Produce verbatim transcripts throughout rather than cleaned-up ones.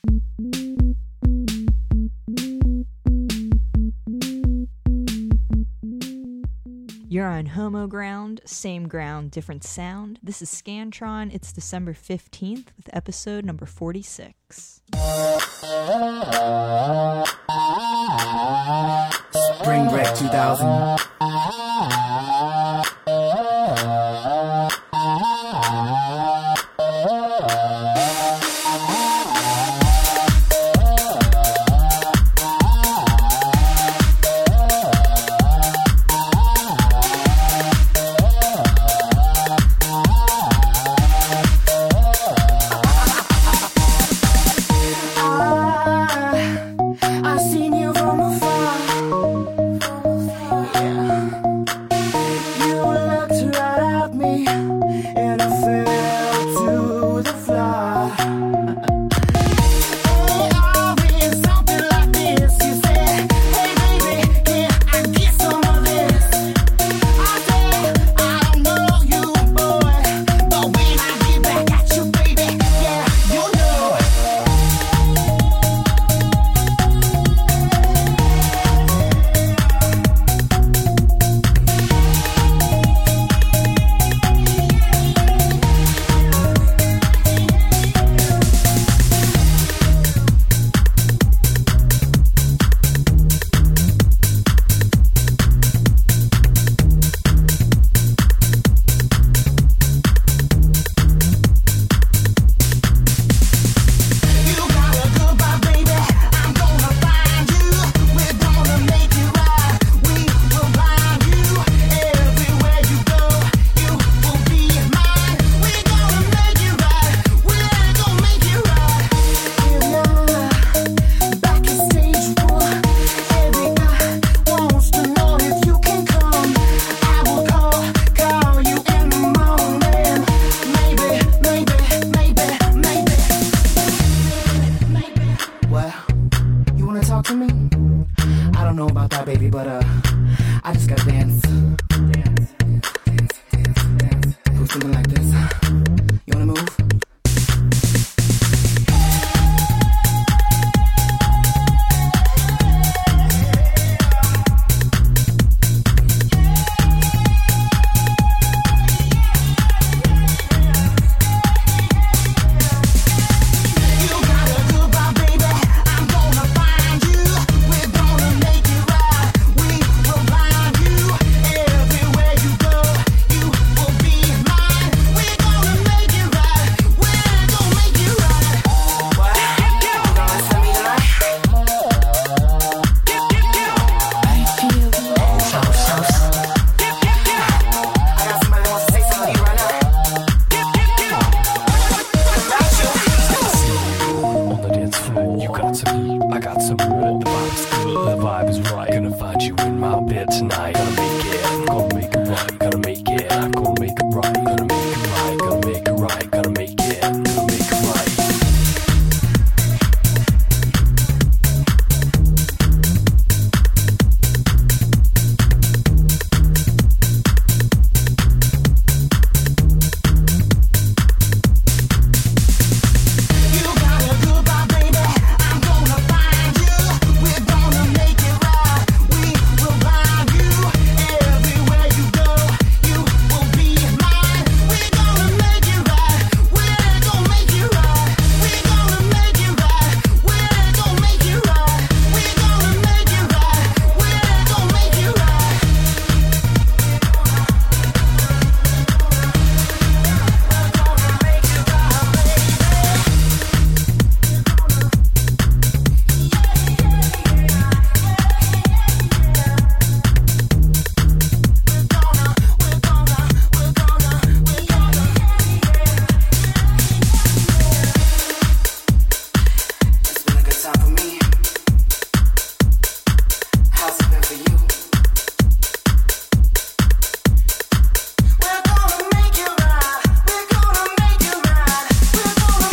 You're on Homo Ground, same ground, different sound. This is Scantron. It's December fifteenth with episode number forty-six. Spring Break two thousand.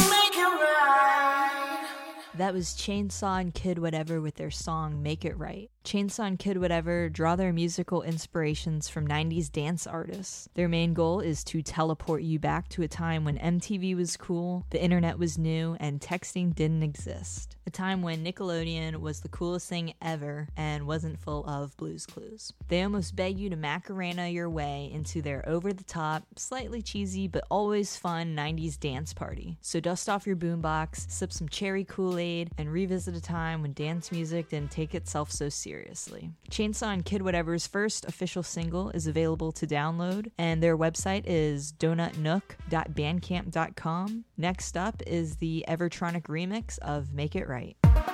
That was Chainsaw and Kid Whatever with their song Make It Right. Chainsaw and Kid Whatever draw their musical inspirations from nineties dance artists. Their main goal is to teleport you back to a time when M T V was cool, the internet was new, and texting didn't exist. A time when Nickelodeon was the coolest thing ever and wasn't full of Blue's Clues. They almost beg you to Macarena your way into their over-the-top, slightly cheesy, but always fun nineties dance party. So dust off your boombox, sip some cherry Kool-Aid, and revisit a time when dance music didn't take itself so seriously. Chainsaw and Kid Whatever's first official single is available to download, and their website is donut nook dot bandcamp dot com. Next up is the Evertronic remix of Make It Right.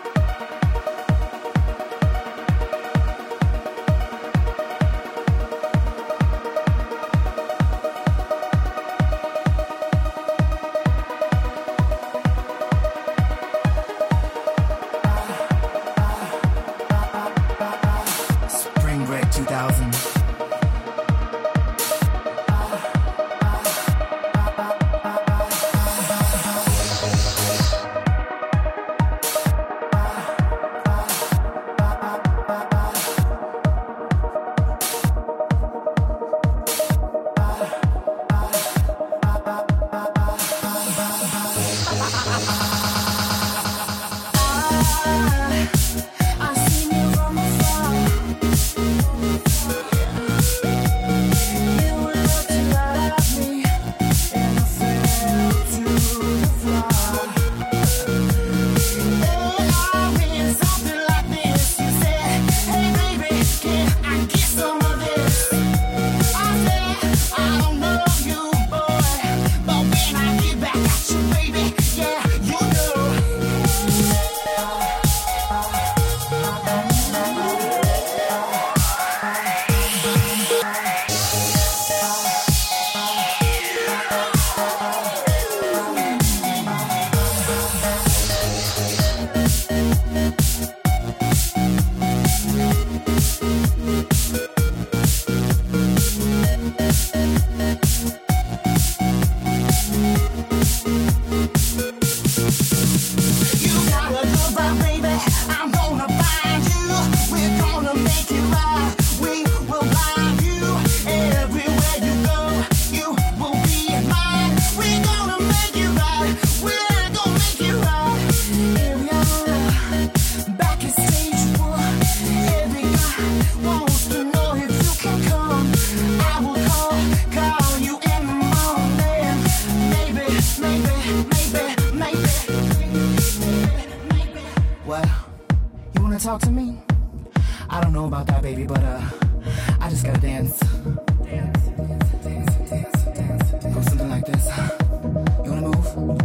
Spring Break two thousand. Talk to me. I don't know about that, baby, but uh, I just gotta dance. Dance, dance, dance, dance, dance. Go something like this. You wanna move?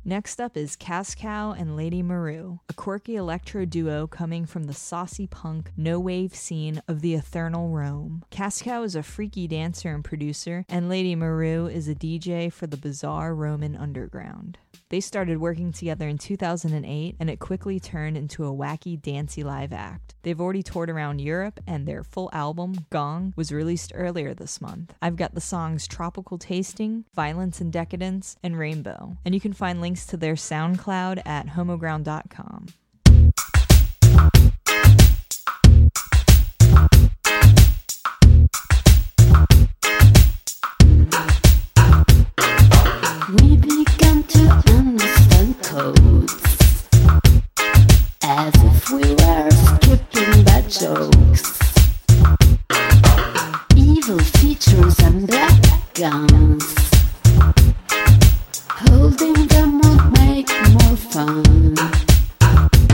Next up is Cascow and Lady Maru, a quirky electro duo coming from the saucy punk, no-wave scene of the Eternal Rome. Cascow is a freaky dancer and producer, and Lady Maru is a D J for the bizarre Roman underground. They started working together in two thousand eight, and it quickly turned into a wacky, dancey live act. They've already toured around Europe, and their full album, Gong, was released earlier this month. I've got the songs Tropical Tasting, Violence and Decadence, and Rainbow, and you can find links to their SoundCloud at homoground dot com. We began to understand codes, as if we were skipping bad jokes. Evil features and black guns, holding them would make more fun.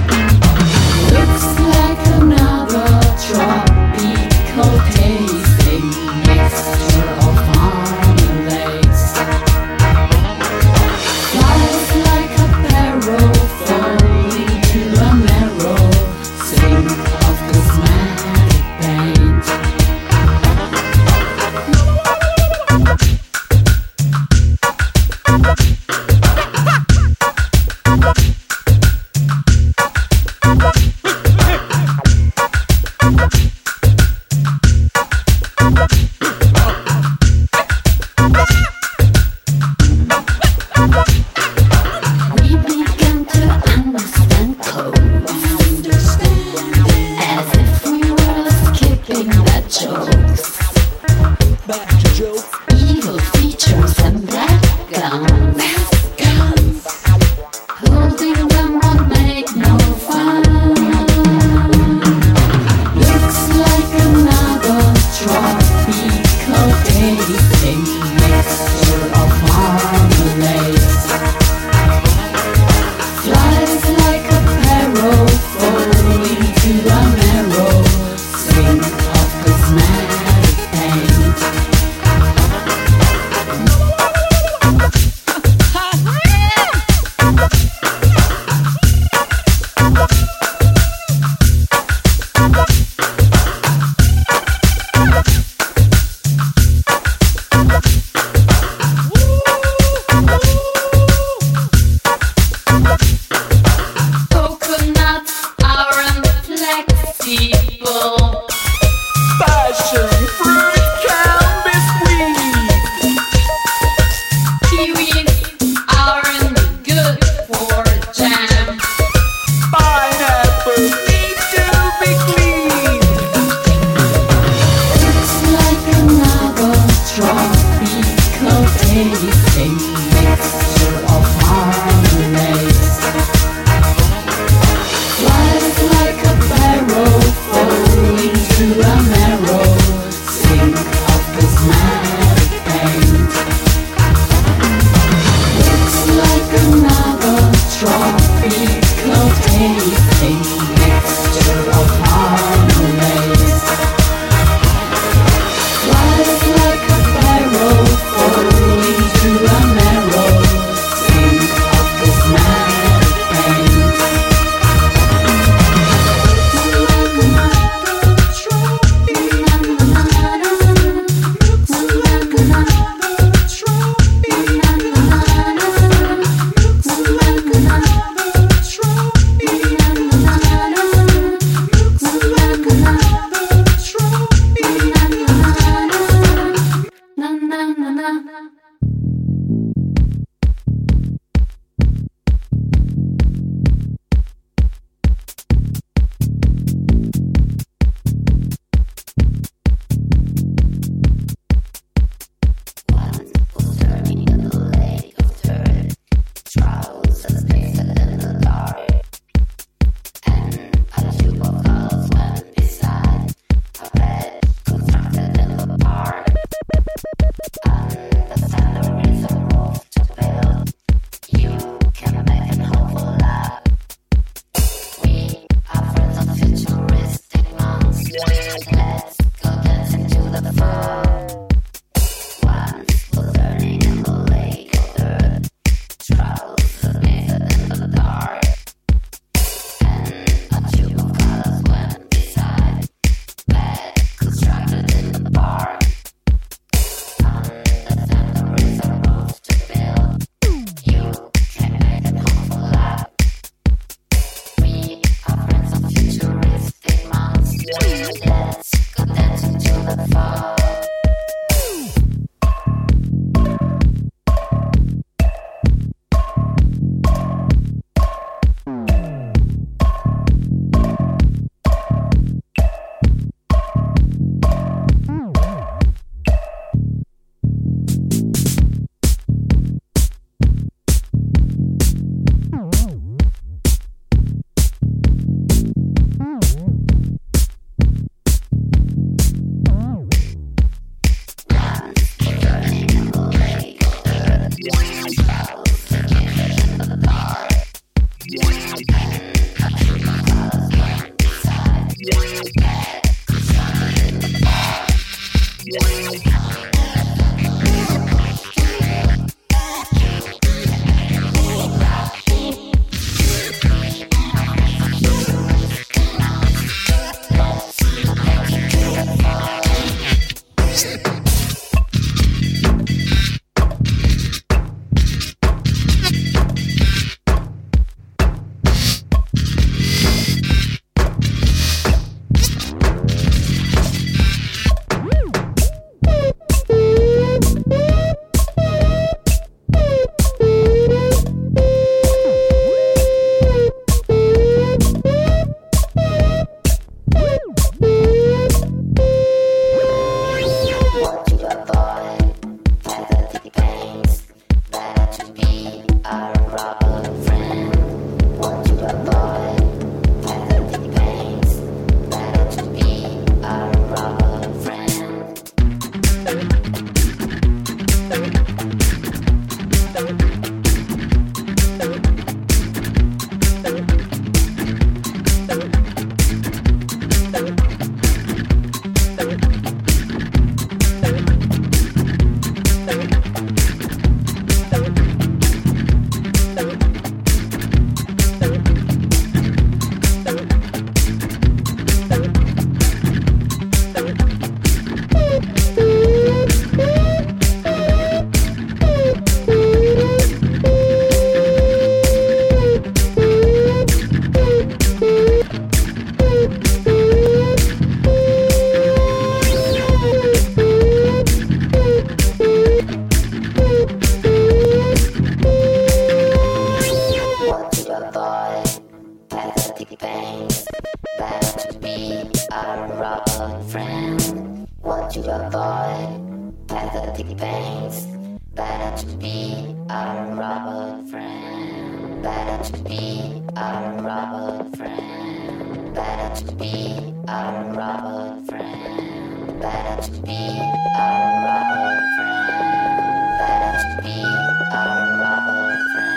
rubber friend. What to avoid, pathetic pains. Better to be a rubber friend. Better to be a rubber friend. Better to be a rubber friend. Better to be a rubber friend. Better to be a rubber friend.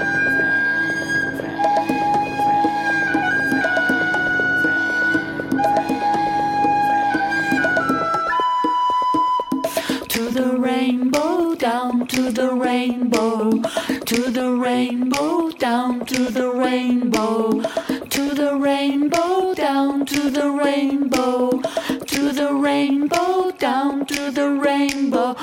To the rainbow, down to the rainbow, to the rainbow, down to the rainbow, to the rainbow, down to the rainbow, to the rainbow, down to the rainbow.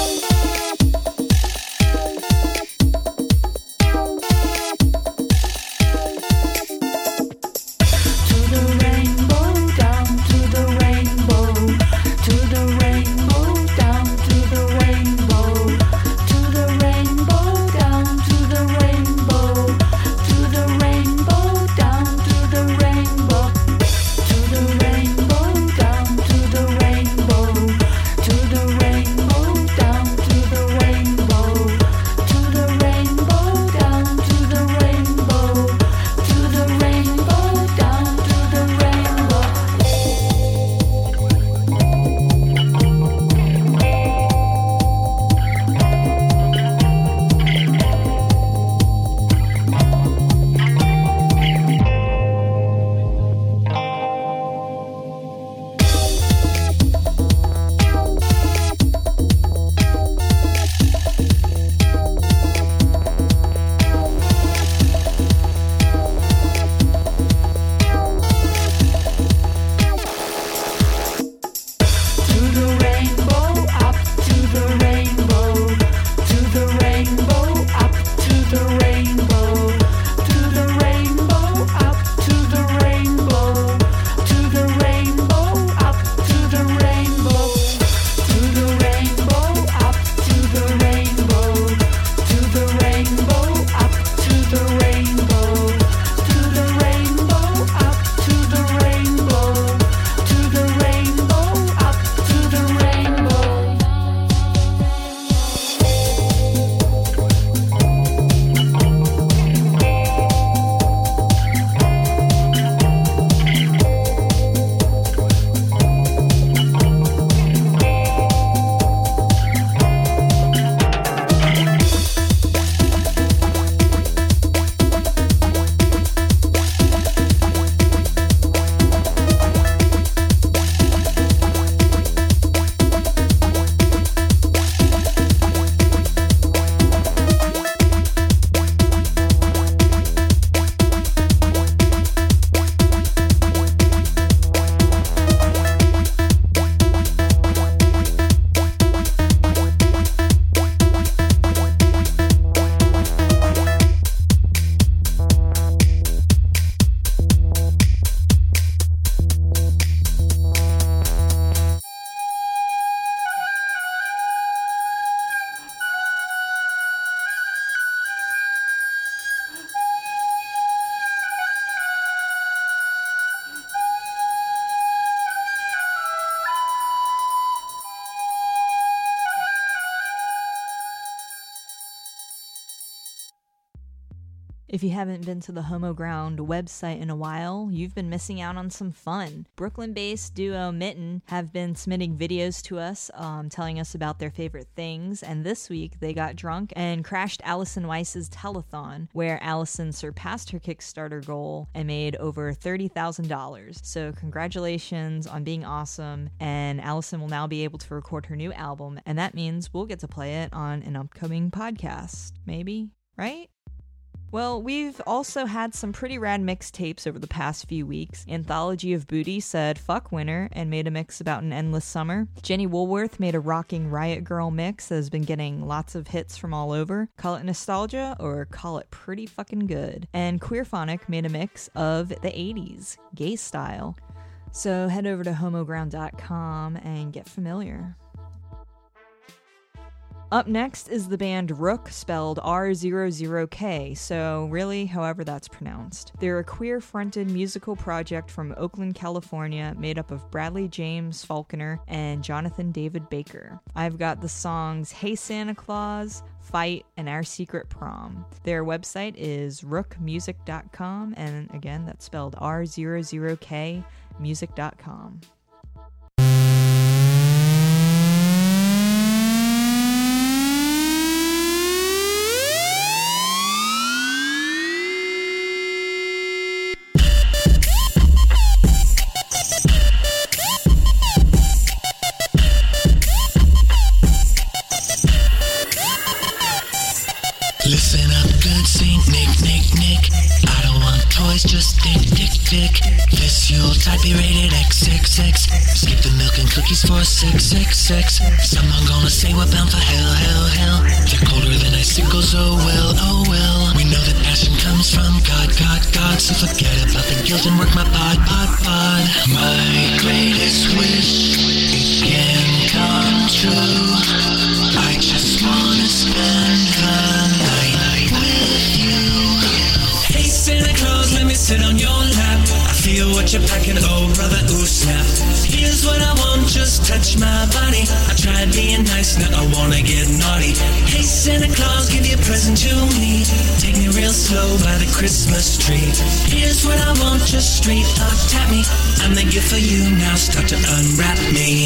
If you haven't been to the Homo Ground website in a while, you've been missing out on some fun. Brooklyn-based duo Mitten have been submitting videos to us, um, telling us about their favorite things, and this week they got drunk and crashed Allison Weiss's telethon, where Allison surpassed her Kickstarter goal and made over thirty thousand dollars. So congratulations on being awesome, and Allison will now be able to record her new album, and that means we'll get to play it on an upcoming podcast. Maybe, right? Well, we've also had some pretty rad mixtapes over the past few weeks. Anthology of Booty said fuck winter and made a mix about an endless summer. Jenny Woolworth made a rocking Riot Girl mix that has been getting lots of hits from all over. Call it nostalgia or call it pretty fucking good. And Queerphonic made a mix of the eighties, gay style. So head over to homoground dot com and get familiar. Up next is the band Rook, spelled R zero zero K, so really however that's pronounced. They're a queer-fronted musical project from Oakland, California, made up of Bradley James Faulconer and Jonathan David Baker. I've got the songs Hey Santa Claus, Fight, and Our Secret Prom. Their website is rook music dot com, and again, that's spelled R zero zero K, music dot com. Listen up, good Saint Nick, Nick, Nick. I don't want toys, just dick, dick, dick. This Yuletide be rated X X X. Skip the milk and cookies for six X X. Someone gonna say we're bound for hell, hell, hell. They're colder than icicles, oh well, oh well. We know that passion comes from God, God, God. So forget about the guilt and work my pod, pod, pod. My greatest wish, it can come true. I just wanna spend the night with you. Hey Santa Claus, let me sit on your lap. I feel what you're packing, oh brother, ooh snap. Here's what I want, just touch my body. I tried being nice, now I wanna get naughty. Hey Santa Claus, give your present to me. Take me real slow by the Christmas tree. Here's what I want, just straight up tap me. I'm the gift for you, now start to unwrap me.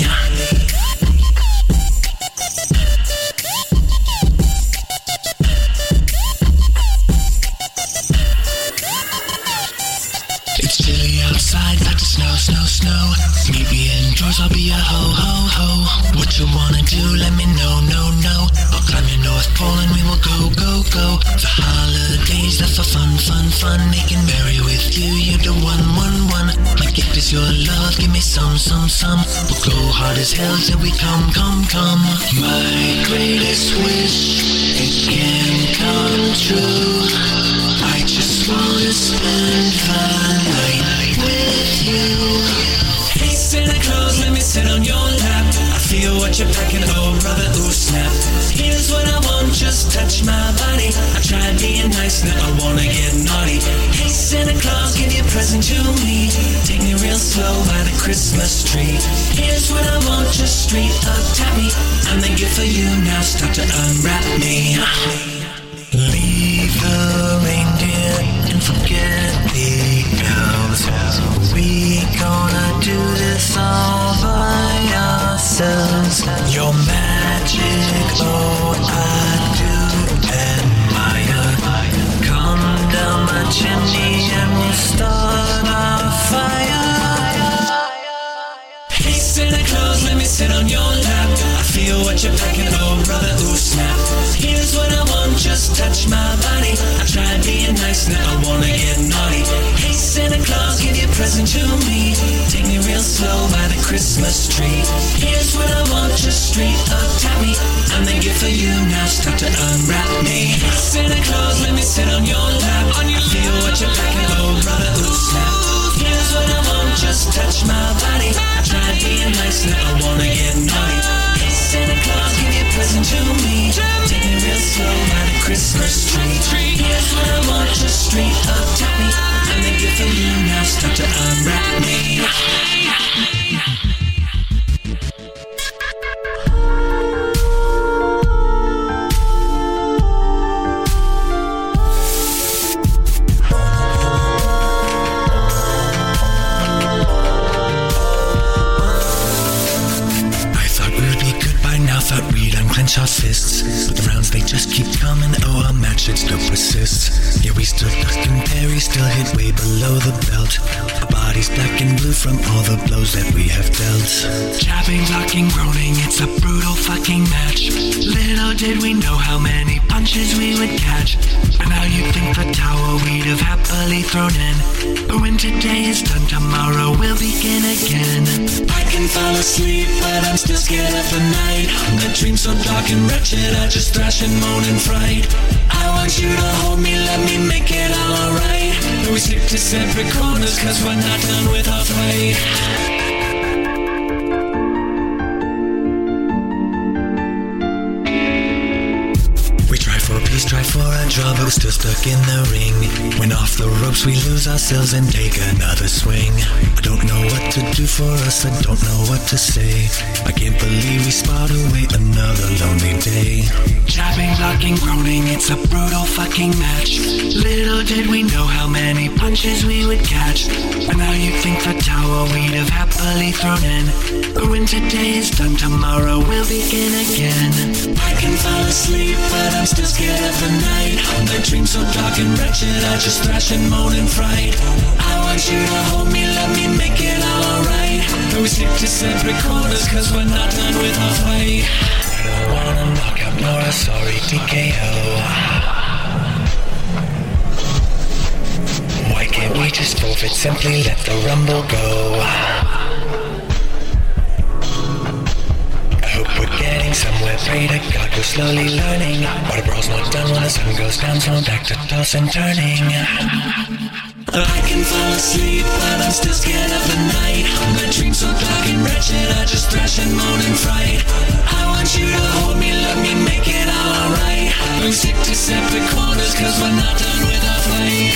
It's chilly outside, about to snow, snow, snow. Meet me indoors, I'll be a ho, ho, ho. What you wanna do, let me know, no, no. I'll climb your North Pole and we will go, go, go. The holidays, that's for fun, fun, fun. Making merry with you, you're the one, one, one. My gift is your love, give me some, some, some. We'll go hard as hell till we come, come, come. My greatest wish, it can come true. I just wanna spend the night with you. Hey Santa Claus, let me sit on your lap. I feel what you're packing, oh brother, ooh snap. Here's what I want, just touch my body. I tried being nice, now I wanna get naughty. Hey Santa Claus, give your present to me. Take me real slow by the Christmas tree. Here's what I want, just straight up tap me. I'm the gift for you, now start to unwrap me. Leave the reindeer and forget the elves. We gonna do this all by ourselves. Your magic, oh I do admire. Come down my chimney and we'll start our fire. Hey Santa Claus, let me sit on your lap. I feel what you're packing, oh brother, ooh snap. Here's what I want, just touch my body. I tried being nice, now I wanna get naughty. Hey Santa Claus, give your present to me. Take me real slow by the Christmas tree. Here's what I want, just straight up tap me. I'm the gift for you, now start to unwrap me. Santa Claus, let me sit on your lap. On your feel what you're packing, oh brother, ooh snap. Here's what I want, just touch my body. I tried being nice, now I wanna get naughty. Hey Santa Claus, give your present to me. Take me real slow by the Christmas tree. Here's what I want, just straight up tap me. I'm the gift for you, now start to unwrap me. Clench our fists, but the rounds they just keep coming. Oh, our match it still persists. Yeah, we still duck and parry, still hit way below the belt. Our bodies black and blue from all the blows that we have dealt. Jabbing, blocking, groaning, it's a brutal fucking match. Little did we know how many punches we would catch. But now you think the tower we'd have happily thrown in. But when today is done, tomorrow we'll begin again. I can fall asleep, but I'm still scared of the night. My dreams so dark and wretched, I just thrash and moan in fright. I want you to hold me, let me make it all alright. But we stick to separate corners, cause we're not done with our fight. draw, but we're still stuck in the ring. When off the ropes, we lose ourselves and take another swing. I don't know what to do for us, I don't know what to say. I can't believe we spot away another lonely day. Jabbing, blocking, groaning, it's a brutal fucking match. Little did we know how many punches we would catch. And now you think the tower we'd have happily thrown in. But when today is done, tomorrow we'll begin again. I can fall asleep, but I'm still scared of the night. My dreams so dark and wretched, I just thrash and moan in fright. I want you to hold me, let me make it all alright. But we stick to separate corners, cause we're not done with our fight. I don't want a knockout nor a sorry T K O. Why can't we just forfeit, simply let the rumble go? I hope we're getting somewhere, pray to God we're slowly learning. But a brawl's not done when the sun goes down, so I'm back to toss and turning. I can fall asleep, but I'm still scared of the night. My dreams so dark and wretched, I just thrash and moan in fright. I want you to hold me, let me make it all alright. We stick to separate corners, cause we're not done with our fight.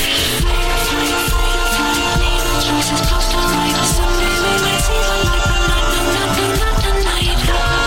Someday we might see the light, but not, not, not, not tonight.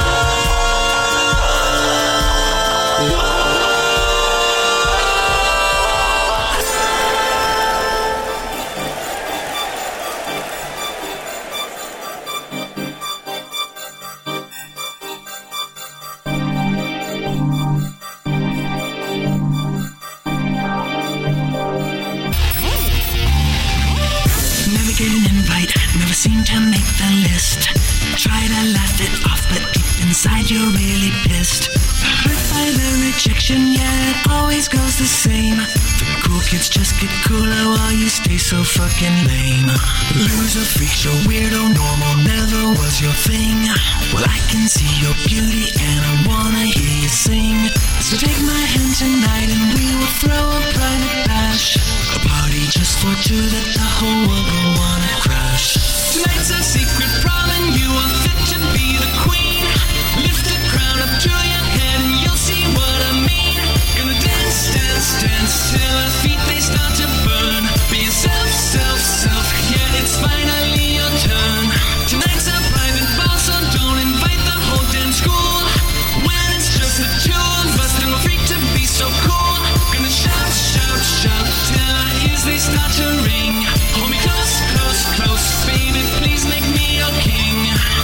Never seem to make the list. Try to laugh it off, but deep inside you're really pissed. Hurt by the rejection, yeah, it always goes the same. The cool kids just get cooler while you stay so fucking lame. Loser, freak show, weirdo, normal never was your thing. Well, I can see your beauty and I wanna hear you sing. So take my hand tonight and we will throw a private bash. A party just for two that the whole world will wanna crash. Tonight's a secret prom and you are fit to be the queen. Lift the crown up to your head and you'll see what I mean. Gonna dance, dance, dance till our feet they start to burn. Be yourself, self, self, yeah, it's finally your turn. Tonight's a private ball, so don't invite the whole damn school. When it's just the two of us, then we're free to be so cool. Gonna shout, shout, shout till our ears they start to ring. Hold me close, close, close, baby, please make me your king.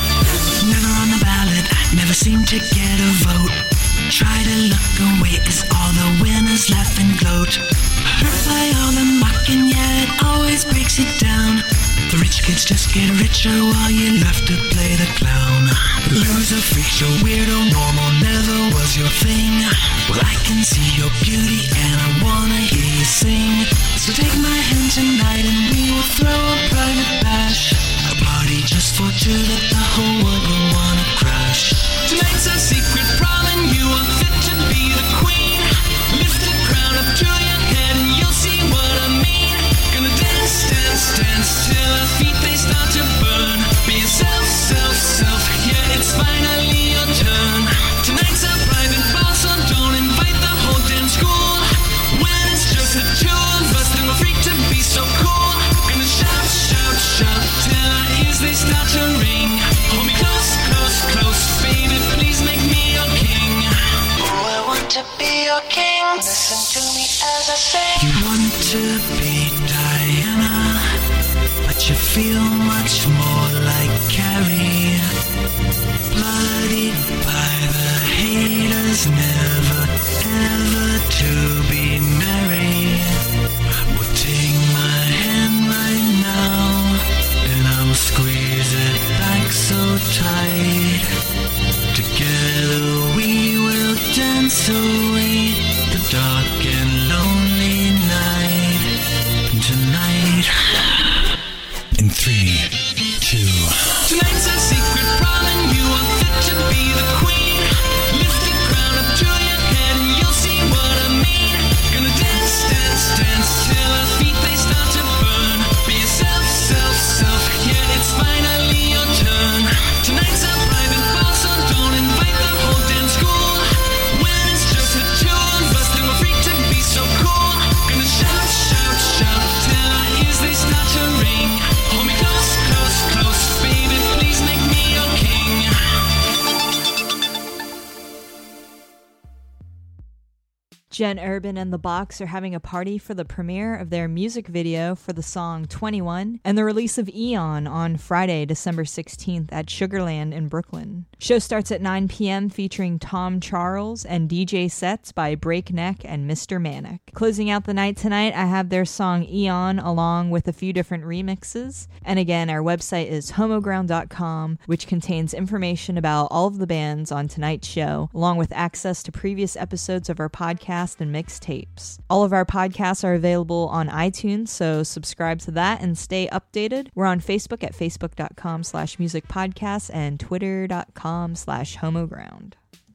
Never on the ballot, never seem to get a vote. Try to look away as all the winners laugh and gloat. Hurt by all the mocking, yeah, it always breaks it down. The rich kids just get richer while you're left to play the clown. Loser, freak show, weirdo, normal never was your thing. Well, I can see your beauty and I wanna hear you sing. So take my hand tonight and we will throw a private bash. A party just for two that the whole world will wanna crash. Tonight's a secret prom and you are fit to be the queen. Lift the crown up to your head and you'll see what I mean. Gonna dance, dance, dance till our feet they start to burn. Be yourself, self, self, yeah, it's finally your turn. Tonight's a private ball, so don't invite the whole damn school. When it's just the two of us, then we're free to be so cool. Gonna shout, shout, shout till our ears they start to ring. Hold me close, close, close, baby, please make me your king. Oh, I want to be your king. Listen to me as I sing. You want to be Diana, but you feel much more like Carrie. Bloodied by the haters, never ever to be merry. Well, take my hand right now and I will squeeze it back so tight. Together we will dance away the dark and lonely night. Tonight. In three, two. Tonight's a secret prom and you are fit to be the queen. Lift the crown up to your head and you'll see what I mean. Gonna dance, dance. Jen Urban and The Box are having a party for the premiere of their music video for the song twenty-one and the release of Eon on Friday, December sixteenth at Sugarland in Brooklyn. Show starts at nine p.m. featuring Tom Charles and D J sets by Breakneck and Mister Manic. Closing out the night tonight, I have their song Eon along with a few different remixes. And again, our website is homoground dot com, which contains information about all of the bands on tonight's show, along with access to previous episodes of our podcast and mixtapes. All of our podcasts are available on iTunes, so subscribe to that and stay updated. We're on Facebook at facebook.com slash music podcasts and twitter.com slash homoground.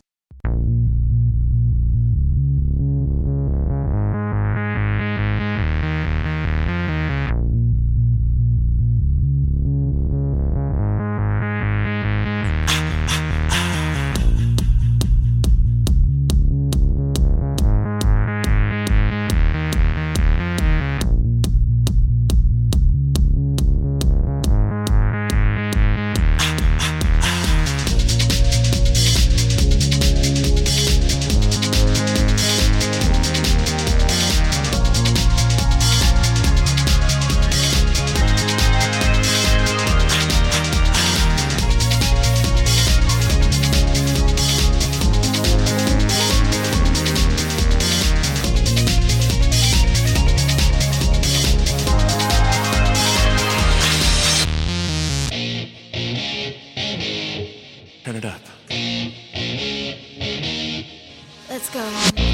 Turn it up. Let's go.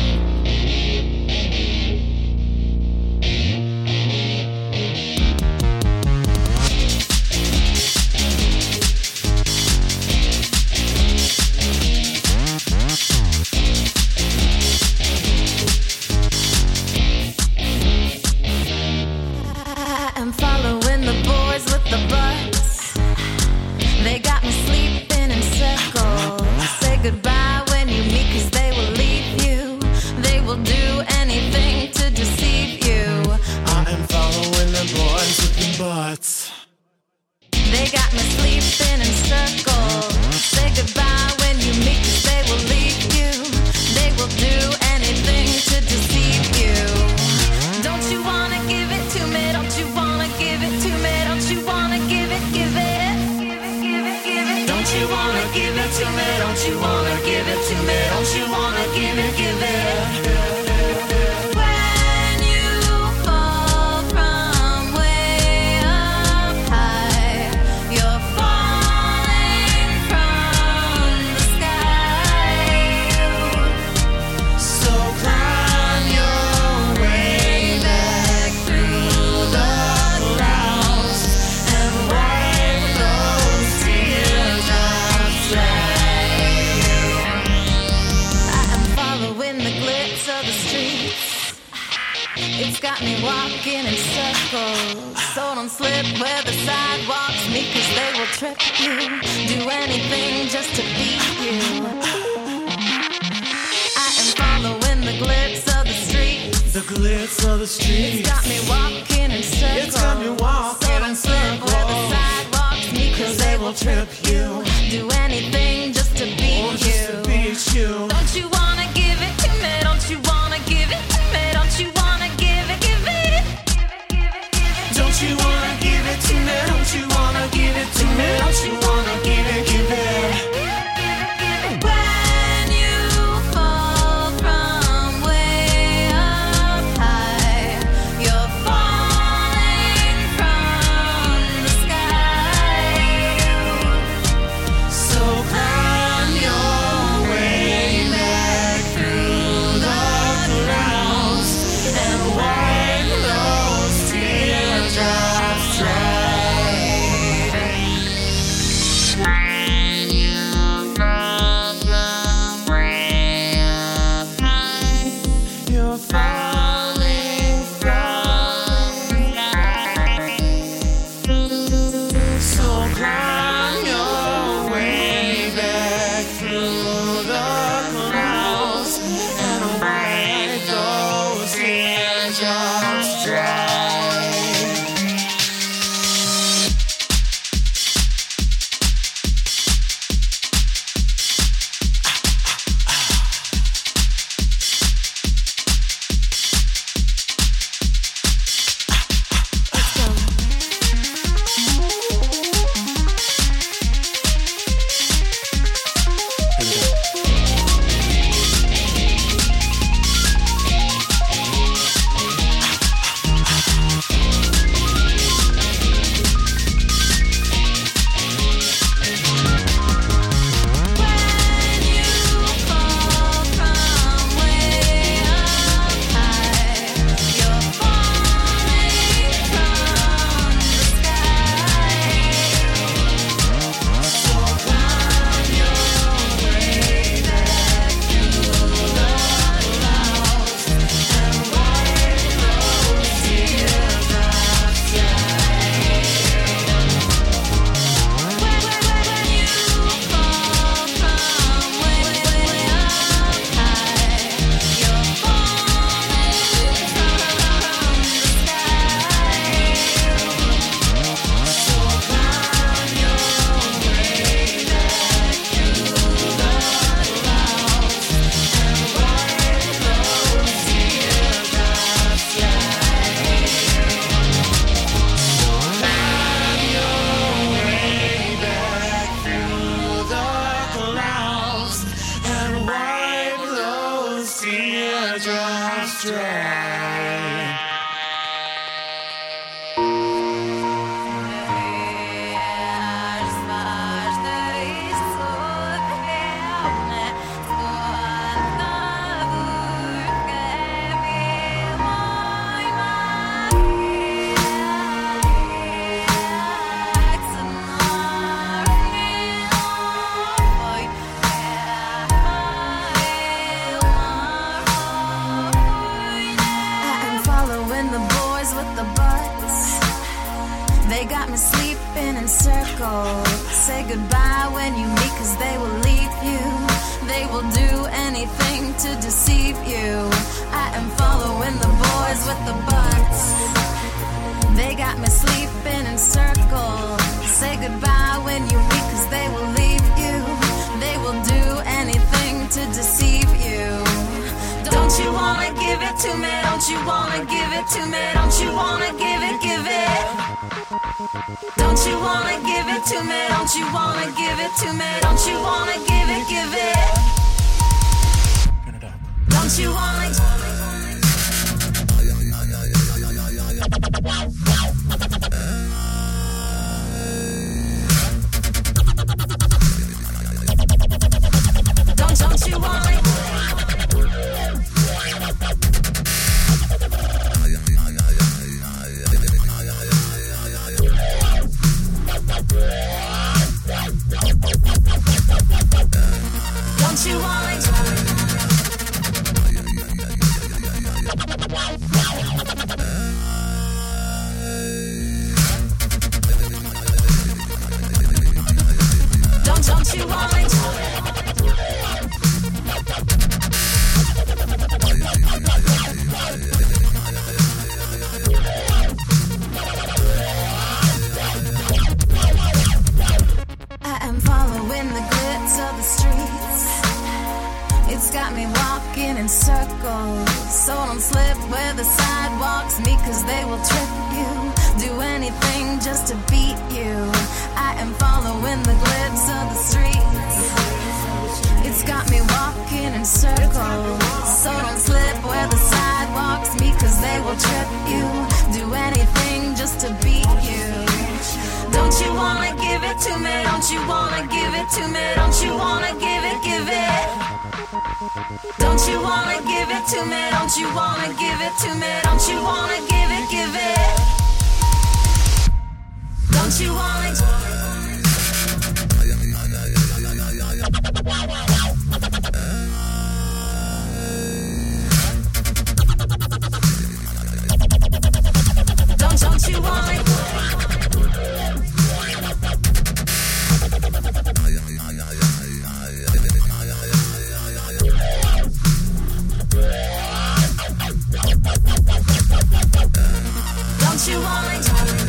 I'm following the boys with the butts. They got me sleeping in circles. Say goodbye when you meet, cause they will leave you. They will do anything to deceive you. I am following the boys with the butts. They got me sleeping in circles. Say goodbye when you meet, cause they will leave you. They will do anything to deceive you. Don't you wanna give it to me? Don't you wanna give it to me? Don't you wanna give it, give it? Give it, give it, give it. Don't you wanna give it to me? Don't you wanna give it to me? Don't you wanna give it, give it? When you fall from way up high, you're falling from the sky. So climb your way back through the clouds and wipe those teardrops dry. I am following the glitz of the streets. It's got me walking in circles. So don't slip where the sidewalks meet, cause they will trip you. Do anything just to beat you. I am following the glitz of the streets. The glitz of the streets. It's got me walking in circles. It's got me walking so in don't slip where the circles. sidewalks meet, cause they will trip you. Do anything just to beat Oh, you. just to beat you. Don't you wanna give it to me? Don't you wanna give it to me? Don't you wanna give it, give it? Don't you wanna give it to me? Don't you wanna give it to me? Don't you wanna give it, give it? When you fall from way up high, you're straight. Say goodbye when you meet, cause they will leave you. They will do anything to deceive you. I am following the boys with the butts. They got me sleeping in circles. Say goodbye when you meet, cause they will leave you. They will do anything to deceive you. Don't you wanna give it to me? Don't you wanna give it to me? Don't you wanna give it, give it? Don't you wanna give it to me? Don't you wanna give it to me? Don't you wanna give it, give it? Don't you wanna? Don't, don't you wanna? Don't you wanna? Don't, don't you wanna? I am following the glitz of the streets. It's got me walking in circles. So don't slip where the sidewalks meet, cause they will trip you. Do anything just to beat you. I am following the glitz of the streets. It's got me walking in circles. So don't slip where the sidewalks meet, cause they will trip you. Do anything just to beat you. Don't you wanna give it to me? Don't you wanna give it to me? Don't you wanna give it, give it? Don't you wanna give it to me? Don't you wanna give it to me? Don't you wanna give it, give it? Don't you wanna? Don't, don't you wanna? Don't you wanna?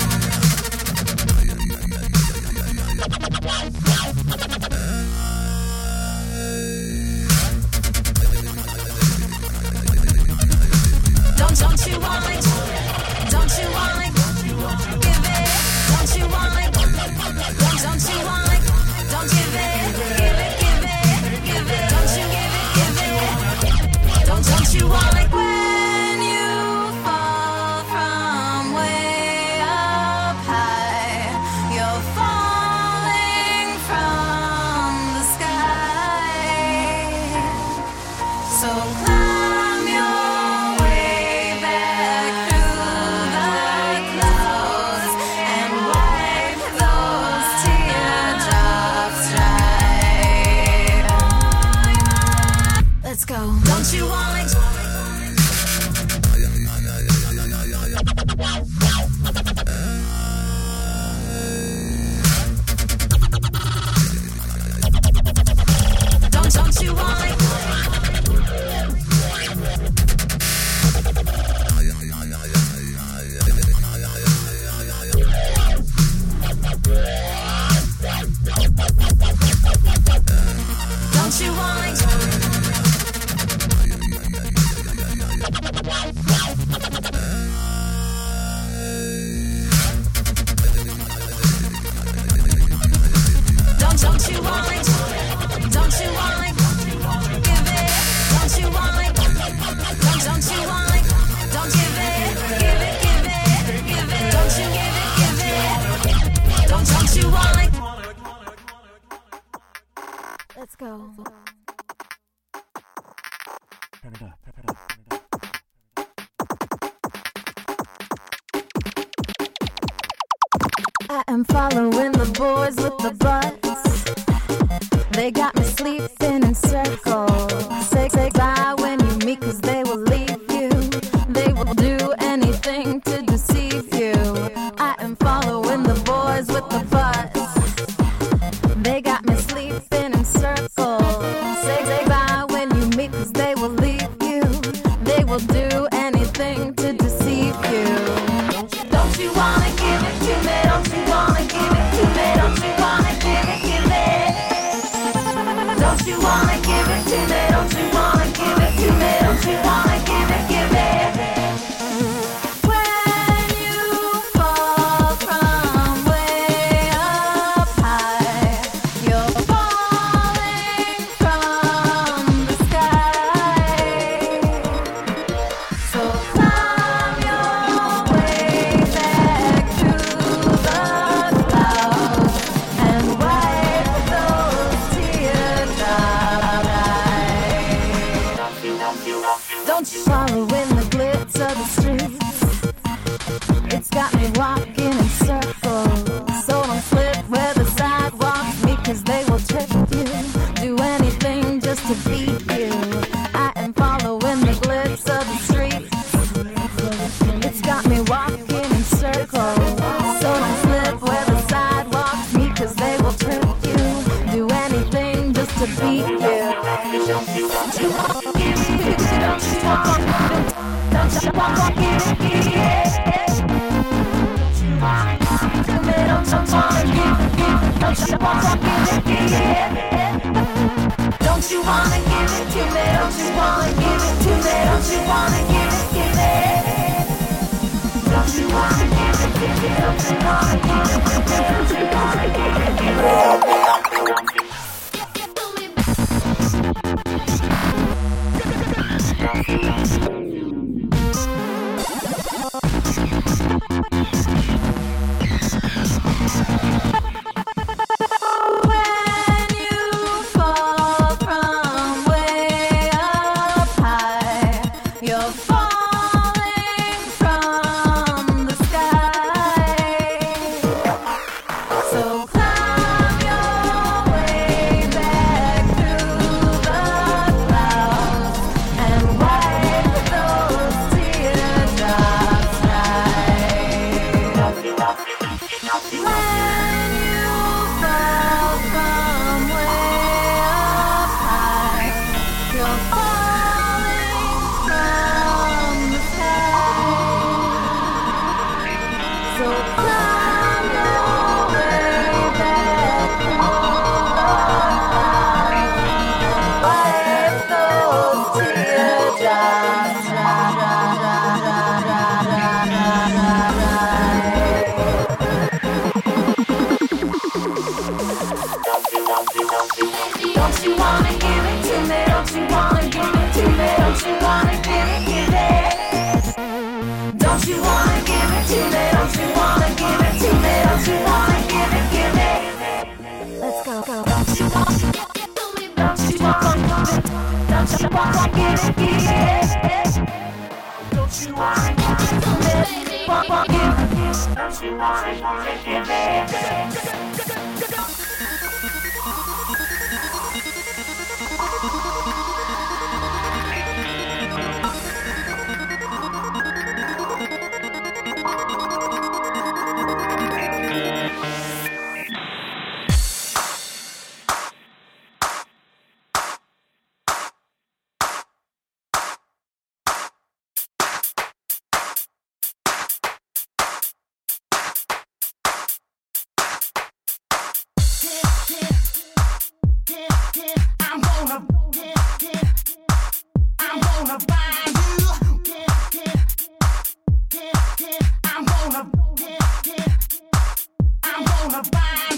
Don't, don't you wanna? Don't you wanna? Give it. Don't you wanna? Don't, don't you wanna? Don't give it. Give it, give it, give it. Don't you give it, give it. Don't, don't you wanna? When you fall from where I am following the boys with the butts. They got me sleeping in circles. Say, say bye when you meet, cause they will leave you. They will do anything to deceive you. I am following the boys with the butts. They got me sleeping in circles. Say, say bye when you meet, cause they will leave you. They will do anything to deceive you. Don't you wanna give it to me? Don't you wanna give it to me? Don't you wanna give it, give it? Don't you wanna give it to me? Don't you wanna give it to me? Don't you wanna give it, give it? When you fall from way up high, you're falling from the sky. So climb your way back to the clouds and wipe those teardrops dry. Don't you follow in the glitz of the streets? It's got me walking in circles. So don't slip where the sidewalks meet, cause they will trip you. Do anything just to beat you. I am following the glitz of the streets. It's got me walking in circles. So don't slip where the sidewalks meet, cause they will trip you. Do anything just to beat you. Don't you walk, don't you walk, don't you walk, give it, give it. Don't you wanna give it to me? Don't you wanna give it to me? Don't you wanna give it, give it? Don't you wanna give it, give it? Don't you wanna give it, give it? Don't you wanna give it, give it? When you fall from way up high, you're falling from the sky. So climb your way back through the clouds and wipe those teardrops dry. When you fall from way up high, you're falling from the sky. So climb your way back through the clouds and wipe those teardrops Don't you wanna give it to me? Don't you wanna give it to me? Don't you wanna give it, give it? Don't you wanna give it to me? Don't you wanna give it to me? Don't you wanna give it, give it? Let's go, go. Don't you wanna give it to me? Don't you wanna give it? Don't you wanna give it, give it? Don't you wanna give it to me? Don't you wanna give it? Don't you wanna give it? I'm gonna buy